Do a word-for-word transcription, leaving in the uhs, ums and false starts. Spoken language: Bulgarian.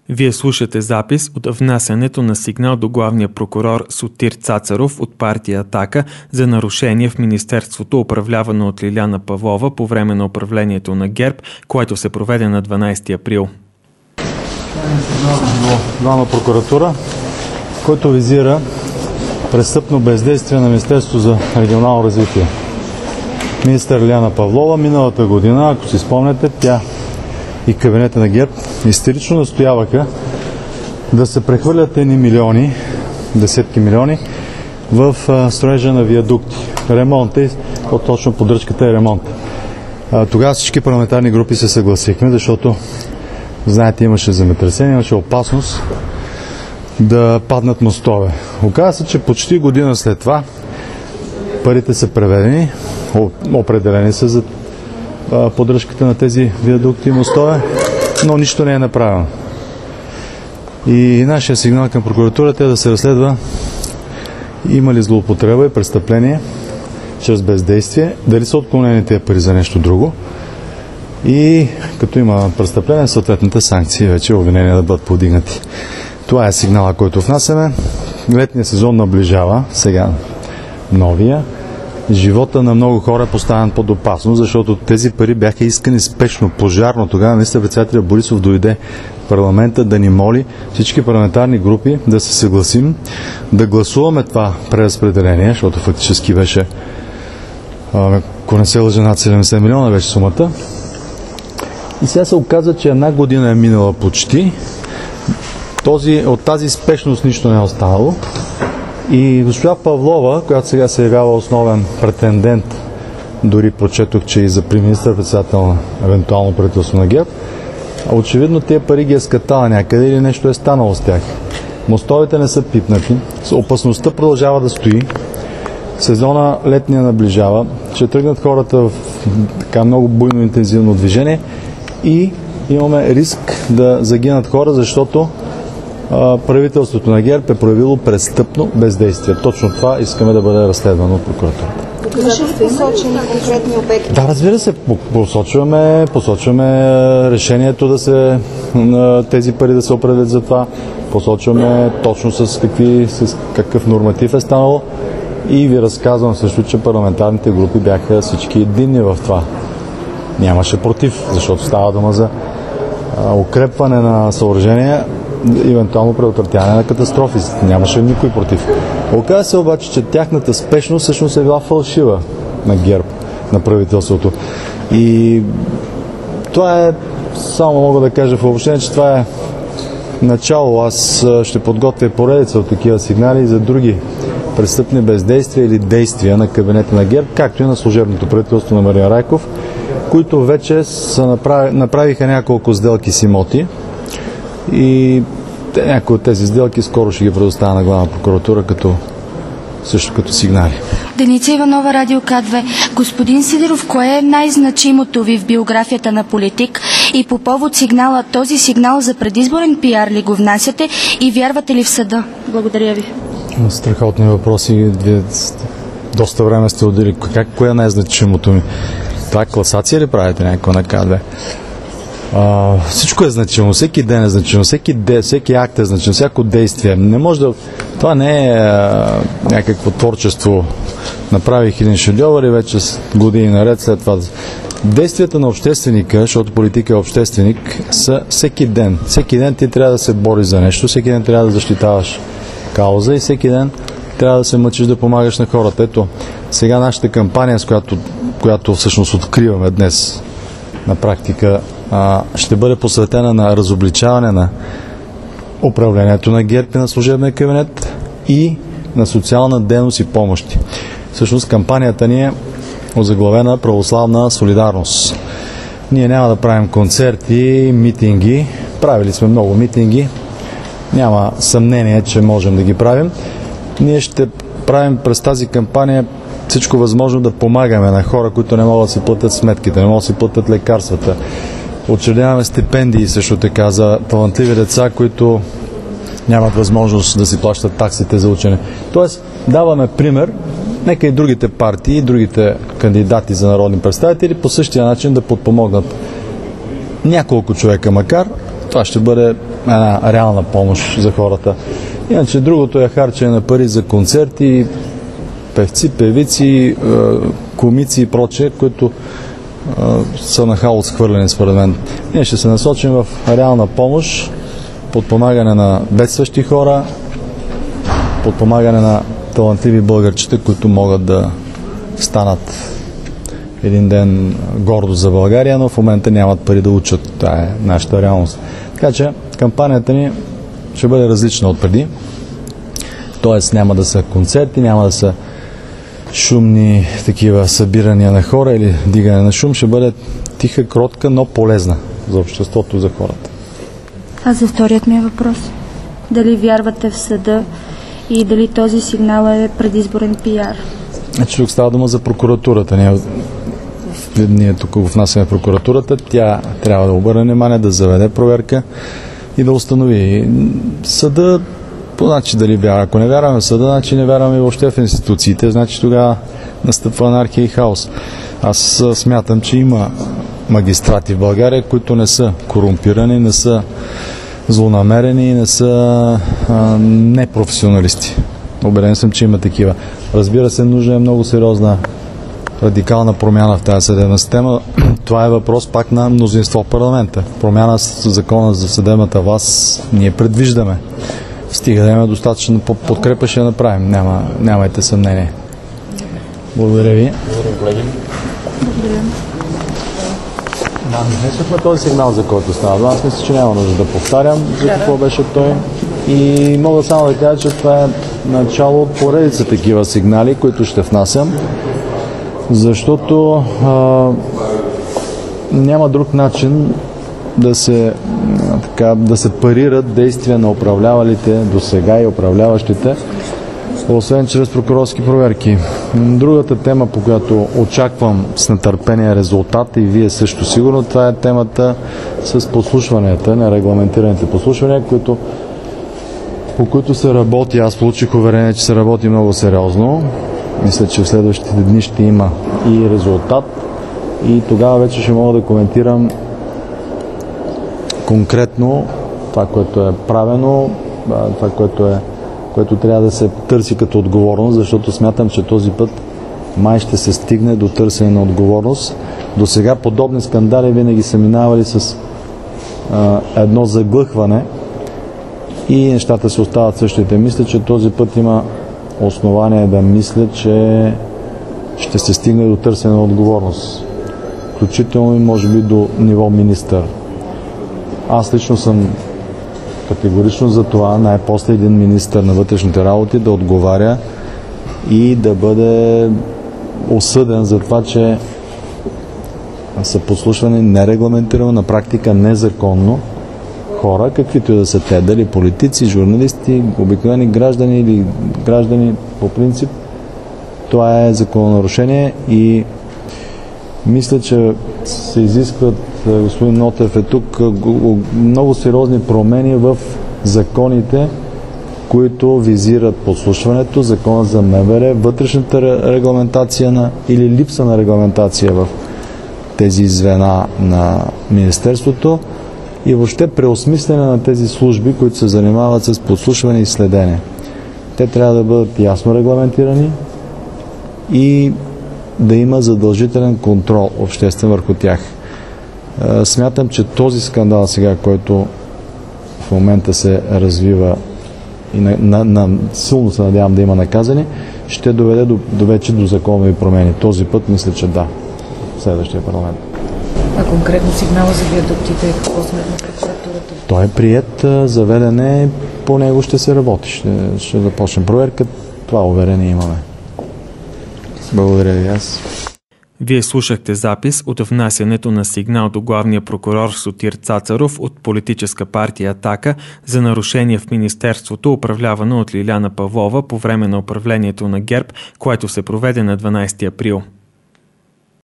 Вие слушате запис от внасянето на сигнал до главния прокурор Сотир Цацаров от партия Атака за нарушение в Министерството, управлявано от Лиляна Павлова по време на управлението на ГЕРБ, което се проведе на дванадесети април. Сигнал до главна прокуратура, който визира престъпно бездействие на Министерството за регионално развитие. Министър Лиляна Павлова миналата година, ако си спомняте, тя и кабинета на ГЕРБ истерично настояваха да се прехвърлят едни милиони, десетки милиони в строежа на виадукти, ремонта и по-точно поддръжката и ремонта. Тогава всички парламентарни групи се съгласихме, защото, знаете, имаше земетресение, имаше опасност да паднат мостове. Оказва се, че почти година след това парите са преведени, определени са за поддръжката на тези виадукти и мостове, но нищо не е направено. И нашия сигнал към прокуратурата е да се разследва има ли злоупотреба и престъпление чрез бездействие, дали са отклонени тези пари за нещо друго и като има престъпление, съответните санкции вече обвинения да бъдат повдигнати. Това е сигнала, който внасяме. Летният сезон наближава, сега новия. Живота на много хора е поставен под опасност, защото тези пари бяха искани спешно, пожарно. Тогава министър-председателят Борисов дойде в парламента да ни моли всички парламентарни групи да се съгласим да гласуваме това преразпределение, защото фактически беше, ако не се лъжа, над седемдесет милиона беше сумата. И сега се оказа, че една година е минала почти. Този, от тази спешност нищо не е останало. И госпожа Павлова, която сега се явява основен претендент, дори прочетох, че и за министър-председател на евентуално правителство на ГЕРБ, очевидно тия пари ги е скатала някъде или нещо е станало с тях. Мостовете не са пипнати, опасността продължава да стои, сезона летния наближава, ще тръгнат хората в така много буйно интензивно движение и имаме риск да загинат хора, защото правителството на ГЕРБ е проявило престъпно бездействие. Точно това искаме да бъде разследвано от прокуратурата. Може ли посочени конкретни обекти? Да, разбира се, посочваме, посочваме решението да се, тези пари да се определят за това, посочваме точно с, какви, с какъв норматив е станало и ви разказвам също, че парламентарните групи бяха всички единни в това. Нямаше против, защото става дума за укрепване на съоръжения, евентуално предотвратяване на катастрофи. Нямаше никой против. Оказва се обаче, че тяхната спешност всъщност е била фалшива на ГЕРБ, на правителството. И това е, само мога да кажа в обобщение, че това е начало. Аз ще подготвя поредица от такива сигнали за други престъпни бездействия или действия на кабинета на ГЕРБ, както и на служебното правителство на Марин Райков, които вече са направи, направиха няколко сделки с имоти. И някои от тези сделки скоро ще ги предоставя на главна прокуратура като, също като сигнали. Деница Иванова, Радио К две. Господин Сидеров, кое е най-значимото ви в биографията на политик и по повод сигнала, този сигнал за предизборен пиар ли го внасяте и вярвате ли в съда? Благодаря ви. Страхотни въпроси. Вие доста време сте отдели. Как, кое е най-значимото ми? Това класация ли правите някаква на К две? Uh, всичко е значимо, всеки ден е значимо, всеки, де, всеки акт е значим, всяко действие. Не може да... Това не е uh, някакво творчество. Направих един шедьовър и вече години наред след това. Действията на общественика, защото политика е общественик, са всеки ден. Всеки ден ти трябва да се бориш за нещо, всеки ден трябва да защитаваш кауза и всеки ден трябва да се мъчиш да помагаш на хората. Ето, сега нашата кампания, с която, която всъщност откриваме днес на практика, ще бъде посветена на разобличаване на управлението на ГЕРБ и на служебния кабинет и на социална дейност и помощи. Всъщност кампанията ни е озаглавена православна солидарност. Ние няма да правим концерти, митинги. Правили сме много митинги. Няма съмнение, че можем да ги правим. Ние ще правим през тази кампания всичко възможно да помагаме на хора, които не могат да си платят сметките, не могат да си платят лекарствата. Учредяваме стипендии също така за талантливи деца, които нямат възможност да си плащат таксите за учене. Тоест, даваме пример, нека и другите партии, и другите кандидати за народни представители по същия начин да подпомогнат няколко човека макар, това ще бъде една реална помощ за хората. Иначе другото е харчене на пари за концерти, певци, певици, комици и прочее, които са нахало схвърлени според мен. Ние ще се насочим в реална помощ, подпомагане на бедстващи хора, подпомагане на талантливи българчета, които могат да станат един ден гордост за България, но в момента нямат пари да учат. Това е нашата реалност. Така че кампанията ни ще бъде различна от преди. Тоест няма да са концерти, няма да са шумни такива събирания на хора или дигане на шум. Ще бъде тиха, кротка, но полезна за обществото, за хората. А за вторият ми въпрос. Дали вярвате в съда и дали този сигнал е предизборен пиар? Значи тук става дума за прокуратурата. Ние, ние тук внасяме прокуратурата. Тя трябва да обърне внимание, да заведе проверка и да установи. Съда, значи дали вярва. Ако не вярваме в съда, значи не вярваме въобще в институциите, значи тогава настъпва анархия и хаос. Аз смятам, че има магистрати в България, които не са корумпирани, не са злонамерени, не са а, непрофесионалисти. Убеден съм, че има такива. Разбира се, нужна е много сериозна радикална промяна в тази съдебна система. Това е въпрос пак на мнозинство в парламента. Промяна с закона за съдебната власт ние предвиждаме. Стига да имаме достатъчно подкрепа, ще я направим. Няма, нямайте съмнение. Благодаря ви. Благодаря. Да, внесохме този сигнал, за който става. Аз мисля, че няма нужда да повтарям за какво беше той. И мога само да кажа, че това е начало от поредица такива сигнали, които ще внасям, защото а, няма друг начин да се, а, така, да се парират действия на управлявалите до сега и управляващите, освен чрез прокурорски проверки. Другата тема, по която очаквам с нетърпение резултат, и вие също сигурно, това е темата с подслушванията, нерегламентираните подслушвания, които, по които се работи. Аз получих уверение, че се работи много сериозно. Мисля, че в следващите дни ще има и резултат, и тогава вече ще мога да коментирам конкретно това, което е правено, това, което е което трябва да се търси като отговорност, защото смятам, че този път май ще се стигне до търсене на отговорност. До сега подобни скандали винаги са минавали с а, едно заглъхване и нещата се остават същите. Мисля, че този път има основание да мисля, че ще се стигне до търсене на отговорност. Включително и може би до ниво министър. Аз лично съм категорично за това най-после един министър на вътрешните работи да отговаря и да бъде осъден за това, че са подслушвани нерегламентирано, на практика незаконно хора, каквито и да са те, дали политици, журналисти, обикновени граждани или граждани по принцип. Това е закононарушение и мисля, че се изискват, господин Нотев е тук, много сериозни промени в законите, които визират подслушването, закона за МВР, вътрешната регламентация на, или липса на регламентация в тези звена на Министерството и въобще преосмислене на тези служби, които се занимават с подслушване и следене. Те трябва да бъдат ясно регламентирани и да има задължителен контрол обществен върху тях. Смятам, че този скандал сега, който в момента се развива и на, на, на, силно се надявам да има наказани, ще доведе до, до вече до законови промени. Този път мисля, че да, в следващия парламент. А конкретно сигнала за виадуктите, какво сметна прокуратурата? Той е приет, заведене, по него ще се работи. Ще, ще започнем проверка. Това уверение имаме. Благодаря ви аз. Вие слушахте запис от внасянето на сигнал до главния прокурор Сотир Цацаров от политическа партия „Атака“ за нарушение в Министерството, управлявано от Лиляна Павлова по време на управлението на ГЕРБ, което се проведе на дванадесети април.